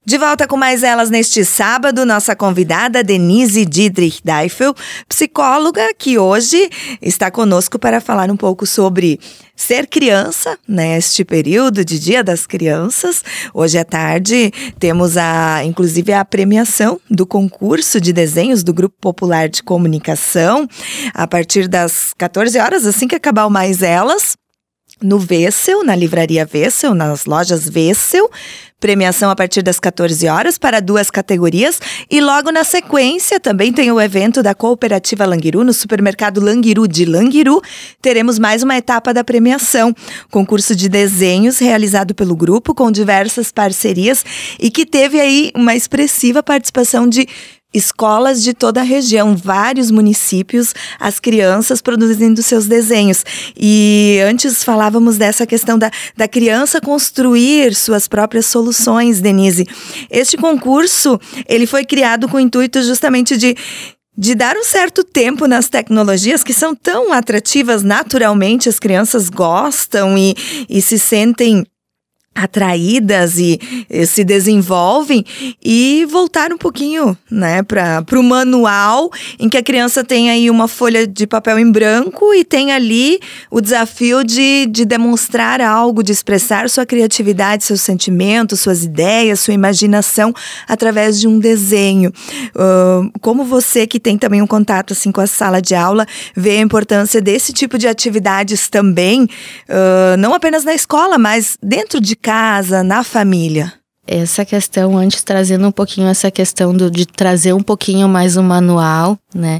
De volta com mais elas neste sábado, nossa convidada Denise Dietrich Deifel, psicóloga, que hoje está conosco para falar um pouco sobre ser criança, neste período de Dia das Crianças. Hoje à tarde temos inclusive a premiação do concurso de desenhos do Grupo Popular de Comunicação, a partir das 14 horas, assim que acabar o Mais Elas, no Wessel, na livraria Wessel, nas lojas Wessel. Premiação a partir das 14 horas para 2 categorias. E logo na sequência também tem o evento da Cooperativa Languiru, no supermercado Languiru de Languiru. Teremos mais uma etapa da premiação. Concurso de desenhos realizado pelo grupo com diversas parcerias e que teve aí uma expressiva participação de escolas de toda a região, vários municípios, as crianças produzindo seus desenhos. E antes falávamos dessa questão da criança construir suas próprias soluções, Denise. Este concurso, ele foi criado com o intuito justamente de dar um certo tempo nas tecnologias que são tão atrativas naturalmente, as crianças gostam e se sentem atraídas e se desenvolvem, e voltar um pouquinho, né, para o manual, em que a criança tem aí uma folha de papel em branco e tem ali o desafio de demonstrar algo, de expressar sua criatividade, seus sentimentos, suas ideias, sua imaginação através de um desenho. Como você, que tem também um contato assim com a sala de aula, vê a importância desse tipo de atividades também, não apenas na escola, mas dentro de casa, na família? Essa questão, antes trazendo um pouquinho essa questão de trazer um pouquinho mais o manual, né?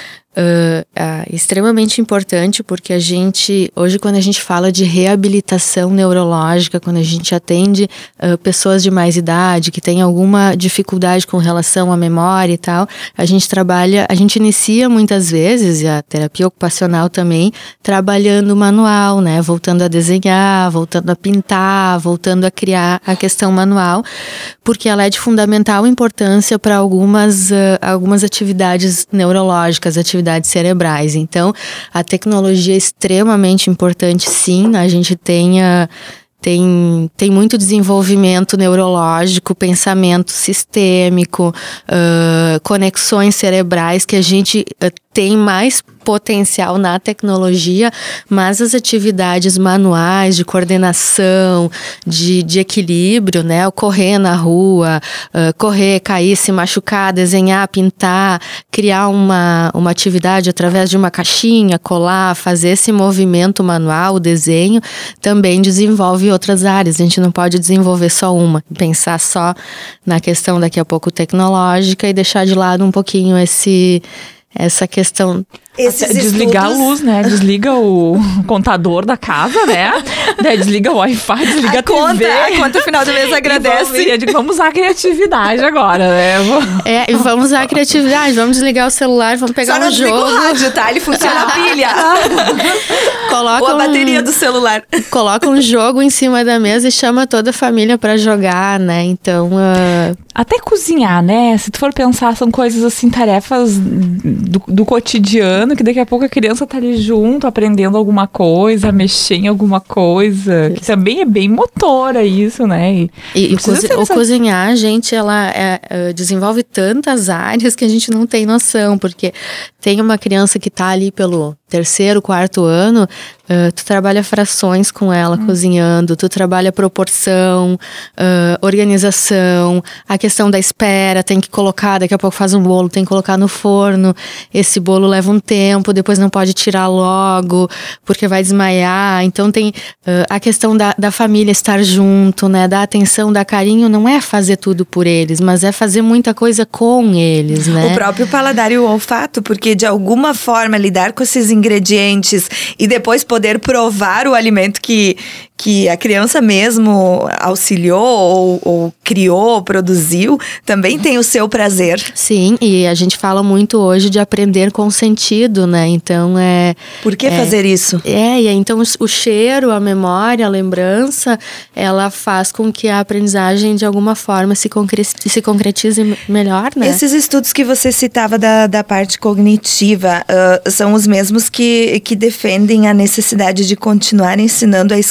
Extremamente importante, porque hoje quando a gente fala de reabilitação neurológica, quando a gente atende pessoas de mais idade, que têm alguma dificuldade com relação à memória e tal, a gente inicia muitas vezes, e a terapia ocupacional também, trabalhando o manual, né, voltando a desenhar, voltando a pintar, voltando a criar a questão manual, porque ela é de fundamental importância para algumas atividades neurológicas, atividades cerebrais. Então, a tecnologia é extremamente importante, sim. A gente tem muito desenvolvimento neurológico, pensamento sistêmico, conexões cerebrais que a gente tem mais potencial na tecnologia, mas as atividades manuais de coordenação, de equilíbrio, né? O correr na rua, correr, cair, se machucar, desenhar, pintar, criar uma atividade através de uma caixinha, colar, fazer esse movimento manual, o desenho, também desenvolve outras áreas. A gente não pode desenvolver só uma, pensar só na questão daqui a pouco tecnológica e deixar de lado um pouquinho essa questão. Desligar a luz, né? Desliga o contador da casa, né? Desliga o Wi-Fi, desliga a TV. A conta final do mês agradece. Vamos usar a criatividade agora, né? Vamos usar a criatividade, vamos desligar o celular, vamos pegar um jogo. Só não desliga o rádio, tá? Ele funciona a pilha. Ou a bateria do celular. Coloca um jogo em cima da mesa e chama toda a família pra jogar, né? Então... Até cozinhar, né? Se tu for pensar, são coisas assim, tarefas do cotidiano, que daqui a pouco a criança tá ali junto, aprendendo alguma coisa, mexer em alguma coisa, que também é bem motora isso, né? Cozinhar, gente, ela desenvolve tantas áreas que a gente não tem noção, porque tem uma criança que tá ali pelo 3º, 4º ano, tu trabalha frações com ela cozinhando, tu trabalha proporção, organização, a questão da espera, tem que colocar, daqui a pouco faz um bolo, tem que colocar no forno, esse bolo leva um tempo, depois não pode tirar logo, porque vai desmaiar. Então tem a questão da família estar junto, né, dar atenção, dar carinho, não é fazer tudo por eles, mas é fazer muita coisa com eles, né? O próprio paladar e o olfato, porque de alguma forma lidar com esses ingredientes e depois poder provar o alimento que a criança mesmo auxiliou ou criou, produziu, também tem o seu prazer. Sim, e a gente fala muito hoje de aprender com sentido, né? Então Por que fazer isso? E então o cheiro, a memória, a lembrança, ela faz com que a aprendizagem de alguma forma se concretize melhor, né? Esses estudos que você citava da parte cognitiva são os mesmos que defendem a necessidade de continuar ensinando a escrita manual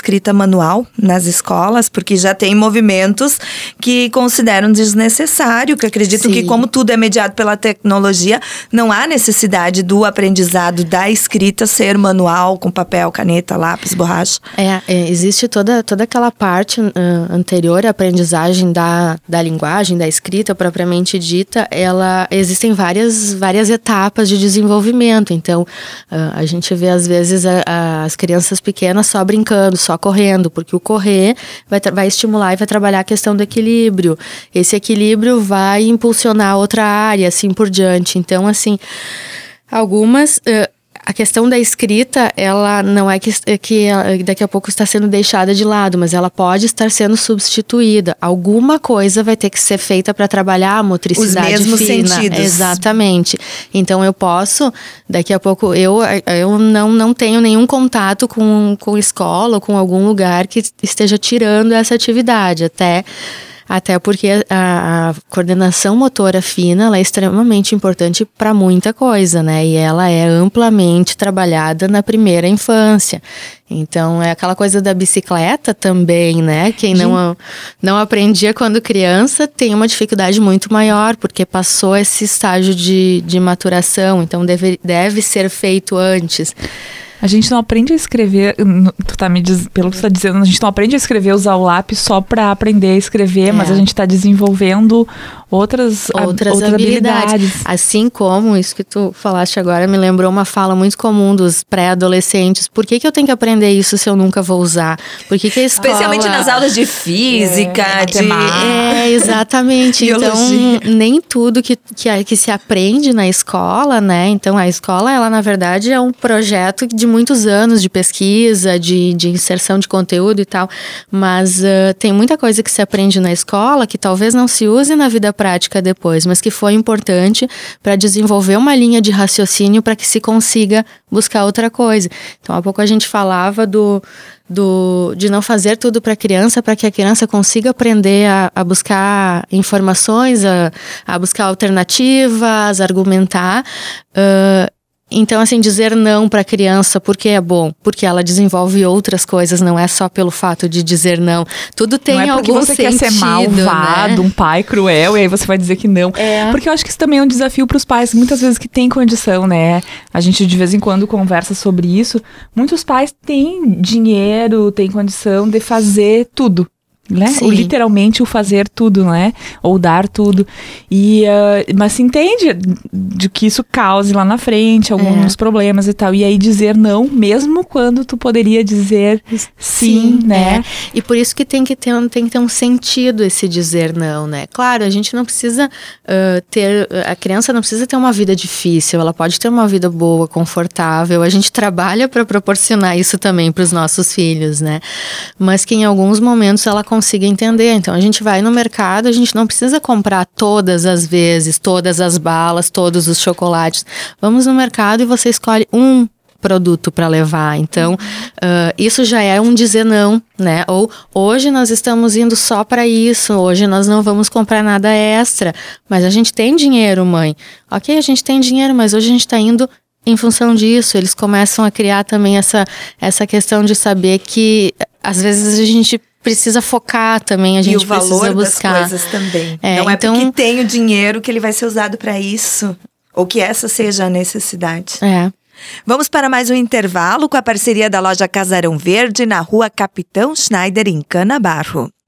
manual nas escolas, porque já tem movimentos que consideram desnecessário, que acreditam que como tudo é mediado pela tecnologia, não há necessidade do aprendizado da escrita ser manual, com papel, caneta, lápis, borracha. Existe toda aquela parte anterior à aprendizagem da linguagem, da escrita propriamente dita, existem várias etapas de desenvolvimento. Então, a gente vê às vezes as crianças pequenas só brincando, só correndo, porque o correr vai estimular e vai trabalhar a questão do equilíbrio. Esse equilíbrio vai impulsionar outra área, assim por diante. Então, assim, algumas... A questão da escrita, ela não é que daqui a pouco está sendo deixada de lado, mas ela pode estar sendo substituída. Alguma coisa vai ter que ser feita para trabalhar a motricidade fina. Os mesmos sentidos. Exatamente. Então eu posso, daqui a pouco, eu não tenho nenhum contato com escola ou com algum lugar que esteja tirando essa atividade, até porque a coordenação motora fina, ela é extremamente importante para muita coisa, né? E ela é amplamente trabalhada na primeira infância. Então, é aquela coisa da bicicleta também, né? Quem não aprendia quando criança tem uma dificuldade muito maior, porque passou esse estágio de maturação. Então, deve ser feito antes. A gente não aprende a escrever, pelo que tu tá dizendo, a gente não aprende a escrever, usar o lápis só para aprender a escrever, mas a gente tá desenvolvendo outras habilidades. Assim como isso que tu falaste agora me lembrou uma fala muito comum dos pré-adolescentes. Por que eu tenho que aprender isso se eu nunca vou usar? Por que a escola... Especialmente nas aulas de física, exatamente. Então, nem tudo que se aprende na escola, né? Então, a escola, ela na verdade é um projeto de muitos anos de pesquisa, de inserção de conteúdo e tal, mas tem muita coisa que se aprende na escola que talvez não se use na vida prática depois, mas que foi importante para desenvolver uma linha de raciocínio para que se consiga buscar outra coisa. Então, há pouco a gente falava de não fazer tudo para a criança, para que a criança consiga aprender a buscar informações, a buscar alternativas, argumentar. Então, assim, dizer não para a criança porque é bom, porque ela desenvolve outras coisas, não é só pelo fato de dizer não. Tudo tem algum sentido, não é porque você quer ser malvado, né? Um pai cruel, e aí você vai dizer que não. Porque eu acho que isso também é um desafio para os pais, muitas vezes que têm condição, né? A gente de vez em quando conversa sobre isso. Muitos pais têm dinheiro, têm condição de fazer tudo. Né? Ou literalmente o fazer tudo, né? Ou dar tudo. Mas se entende de que isso cause lá na frente alguns problemas e tal. E aí dizer não, mesmo quando tu poderia dizer sim, né? E por isso que tem que ter um sentido esse dizer não, né? Claro, a gente não precisa a criança não precisa ter uma vida difícil, ela pode ter uma vida boa, confortável. A gente trabalha para proporcionar isso também para os nossos filhos, né? Mas que em alguns momentos ela consiga entender. Então, a gente vai no mercado, a gente não precisa comprar todas as vezes, todas as balas, todos os chocolates. Vamos no mercado e você escolhe um produto para levar. Então, isso já é um dizer não, né? Ou, hoje nós estamos indo só para isso, hoje nós não vamos comprar nada extra, mas a gente tem dinheiro, mãe. Ok, a gente tem dinheiro, mas hoje a gente está indo em função disso. Eles começam a criar também essa questão de saber que, às vezes, a gente precisa focar também, a gente precisa buscar. E o valor das coisas também. Não é porque tem o dinheiro que ele vai ser usado para isso, ou que essa seja a necessidade. Vamos para mais um intervalo com a parceria da loja Casarão Verde na Rua Capitão Schneider, em Canabarro.